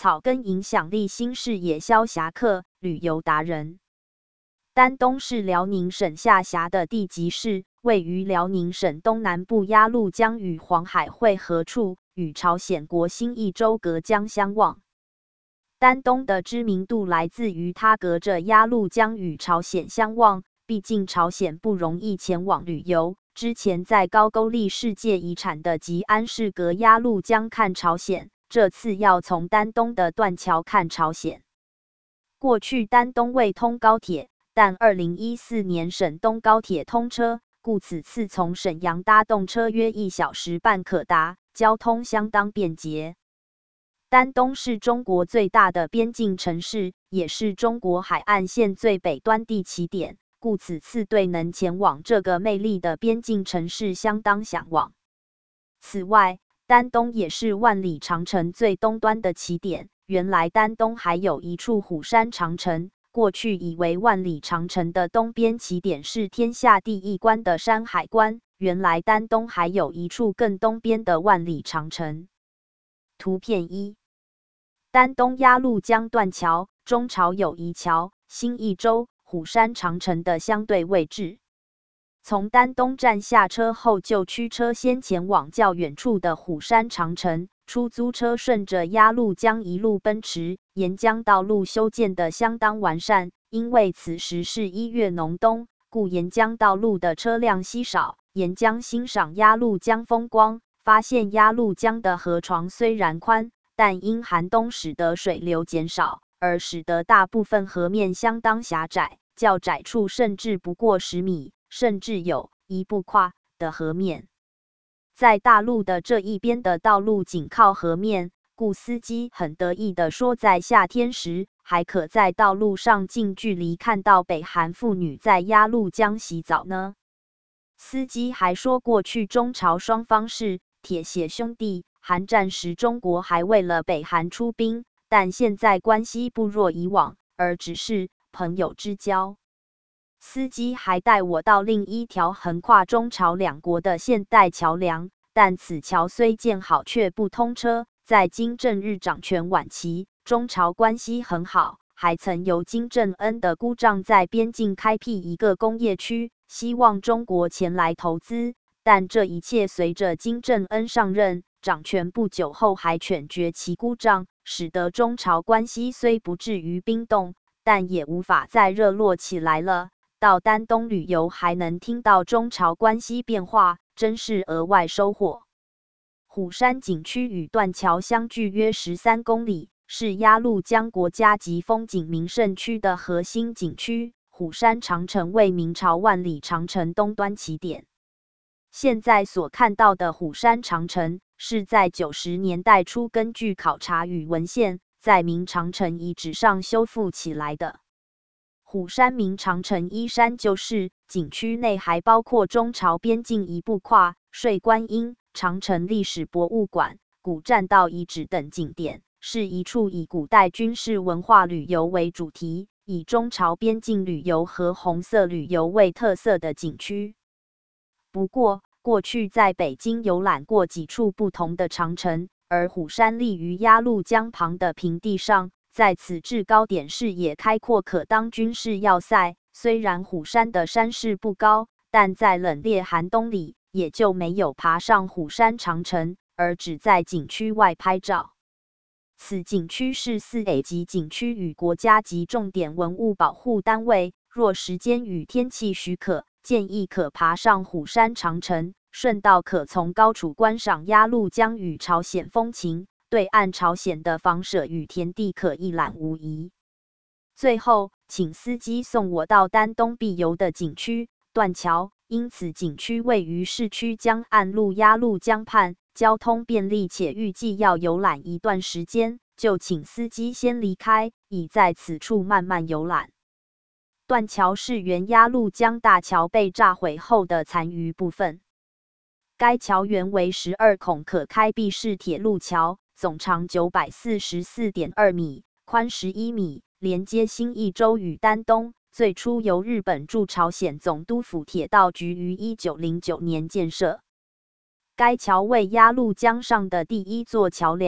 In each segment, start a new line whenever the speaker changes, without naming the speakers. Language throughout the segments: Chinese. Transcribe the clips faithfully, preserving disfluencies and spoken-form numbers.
草根影响力新视野萧侠客，旅游达人。丹东是辽宁省下辖的地级市，位于辽宁省东南部鸭绿江与黄海汇合处，与朝鲜国新义州隔江相望。丹东的知名度来自于它隔着鸭绿江与朝鲜相望，毕竟朝鲜不容易前往旅游。之前在高句丽世界遗产的吉安市隔鸭绿江看朝鲜，这次要从丹东的断桥看朝鲜。过去丹东未通高铁，但二零一四年省东高铁通车，故此次从沈阳搭动车约一小时半可达，交通相当便捷。丹东是中国最大的边境城市，也是中国海岸线最北端地起点，故此次对能前往这个魅力的边境城市相当向往。此外，丹东也是万里长城最东端的起点。原来丹东还有一处虎山长城，过去以为万里长城的东边起点是天下第一关的山海关，原来丹东还有一处更东边的万里长城。图片一，丹东鸭绿江断桥，中朝友谊桥，新义州、虎山长城的相对位置。从丹东站下车后，就驱车先前往较远处的虎山长城。出租车顺着鸭绿江一路奔驰，沿江道路修建得相当完善。因为此时是一月农冬，故沿江道路的车辆稀少，沿江欣赏鸭绿江风光。发现鸭绿江的河床虽然宽，但因寒冬使得水流减少，而使得大部分河面相当狭窄，较窄处甚至不过十米，甚至有一步跨的河面。在大陆的这一边的道路紧靠河面，故司机很得意地说，在夏天时还可在道路上近距离看到北韩妇女在鸭绿江洗澡呢。司机还说，过去中朝双方是铁血兄弟，韩战时中国还为了北韩出兵，但现在关系不若以往，而只是朋友之交。司机还带我到另一条横跨中朝两国的现代桥梁，但此桥虽建好却不通车。在金正日掌权晚期，中朝关系很好，还曾由金正恩的姑丈在边境开辟一个工业区，希望中国前来投资。但这一切随着金正恩上任掌权不久后，还犬绝其姑丈，使得中朝关系虽不至于冰冻，但也无法再热络起来了。到丹东旅游还能听到中朝关系变化，真是额外收获。虎山景区与断桥相距约十三公里，是鸭绿江国家级风景名胜区的核心景区。虎山长城为明朝万里长城东端起点。现在所看到的虎山长城，是在九十年代初根据考察与文献，在明长城遗址上修复起来的。虎山明长城依山就势，景区内还包括中朝边境一步跨、睡观音、长城历史博物馆、古栈道遗址等景点，是一处以古代军事文化旅游为主题，以中朝边境旅游和红色旅游为特色的景区。不过，过去在北京游览过几处不同的长城，而虎山立于鸭绿江旁的平地上。在此制高点，视野开阔，可当军事要塞。虽然虎山的山势不高，但在冷冽寒冬里，也就没有爬上虎山长城，而只在景区外拍照。此景区是四 A 级景区与国家级重点文物保护单位。若时间与天气许可，建议可爬上虎山长城，顺道可从高处观赏鸭绿江与朝鲜风情。对岸朝鲜的房舍与田地可一览无遗。最后，请司机送我到丹东必游的景区断桥，因此景区位于市区江岸路鸭绿江畔，交通便利，且预计要游览一段时间，就请司机先离开，以在此处慢慢游览。断桥是原鸭绿江大桥被炸毁后的残余部分。该桥原为十二孔可开闭式铁路桥。总长 九百四十四点二 米，宽十一米，连接新义州与丹东。最初由日本驻朝鲜总督府铁道局于一九零九年建设。该桥为鸭绿江上的第一座桥梁，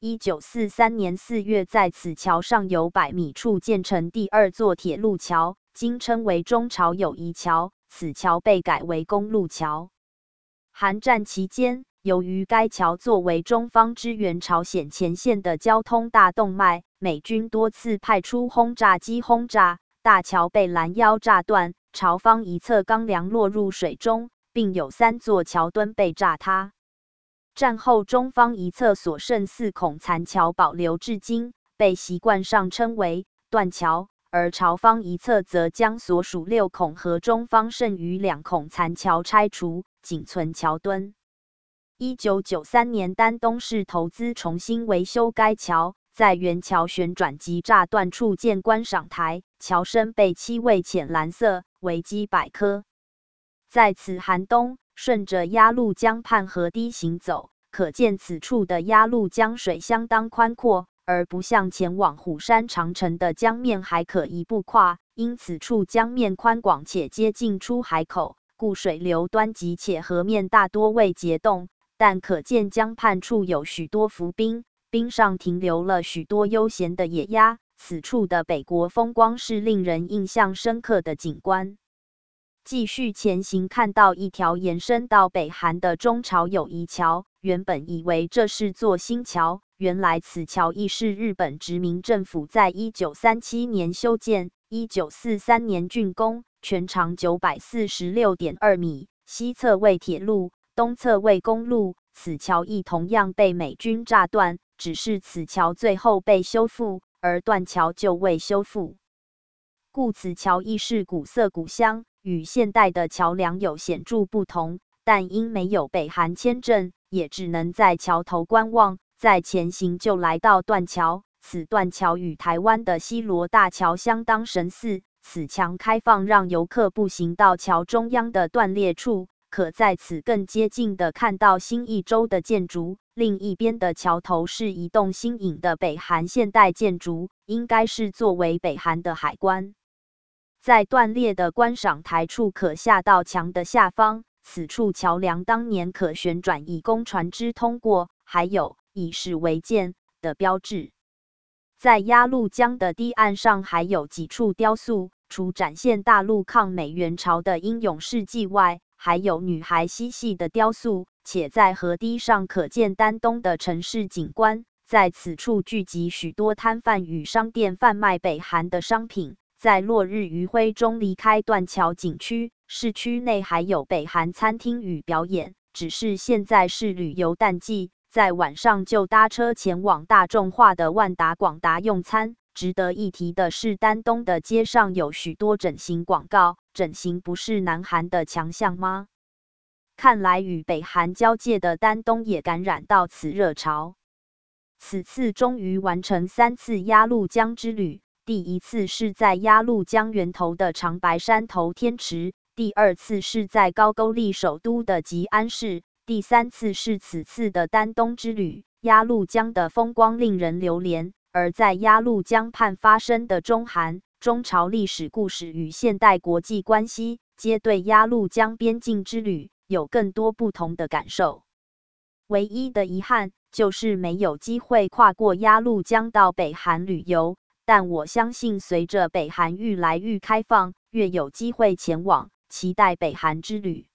一九四三年四月，在此桥上有百米处建成第二座铁路桥，今称为中朝友谊桥。此桥被改为公路桥。韩战期间，由于该桥作为中方支援朝鲜前线的交通大动脉，美军多次派出轰炸机轰炸，大桥被拦腰炸断，朝方一侧钢梁落入水中，并有三座桥墩被炸塌。战后中方一侧所剩四孔残桥保留至今，被习惯上称为断桥，而朝方一侧则将所属六孔和中方剩余两孔残桥拆除，仅存桥墩。一九九三年，丹东市投资重新维修该桥，在原桥旋转及炸断处建观赏台，桥身被漆为浅蓝色，维基百科。在此寒冬，顺着鸭绿江畔河堤行走，可见此处的鸭绿江水相当宽阔，而不像前往虎山长城的江面还可一步跨，因此处江面宽广且接近出海口，故水流湍急且河面大多未结冻，但可见江畔处有许多浮冰，冰上停留了许多悠闲的野鸭，此处的北国风光是令人印象深刻的景观。继续前行，看到一条延伸到北韩的中朝友谊桥，原本以为这是座新桥，原来此桥亦是日本殖民政府在一九三七年修建，一九四三年竣工，全长 九百四十六点二米，西侧为铁路，东侧为公路。此桥亦同样被美军炸断，只是此桥最后被修复，而断桥就未修复，故此桥亦是古色古香，与现代的桥梁有显著不同，但因没有北韩签证，也只能在桥头观望。再前行就来到断桥，此断桥与台湾的西螺大桥相当神似，此墙开放让游客步行到桥中央的断裂处，可在此更接近的看到新义州的建筑。另一边的桥头是一栋新颖的北韩现代建筑，应该是作为北韩的海关。在断裂的观赏台处可下到墙的下方，此处桥梁当年可旋转以供船只通过，还有以史为鉴的标志。在鸭绿江的堤岸上还有几处雕塑，除展现大陆抗美援朝的英勇事迹外，还有女孩嬉戏的雕塑，且在河堤上可见丹东的城市景观。在此处聚集许多摊贩与商店贩卖北韩的商品。在落日余晖中离开断桥景区，市区内还有北韩餐厅与表演，只是现在是旅游淡季，在晚上就搭车前往大众化的万达广达用餐。值得一提的是，丹东的街上有许多整形广告，整形不是南韩的强项吗？看来与北韩交界的丹东也感染到此热潮。此次终于完成三次鸭绿江之旅。第一次是在鸭绿江源头的长白山头天池，第二次是在高句丽首都的吉安市，第三次是此次的丹东之旅。鸭绿江的风光令人流连，而在鸭绿江畔发生的中韩、中朝历史故事与现代国际关系，皆对鸭绿江边境之旅有更多不同的感受。唯一的遗憾就是没有机会跨过鸭绿江到北韩旅游。但我相信，随着北韩愈来愈开放，越有机会前往，期待北韩之旅。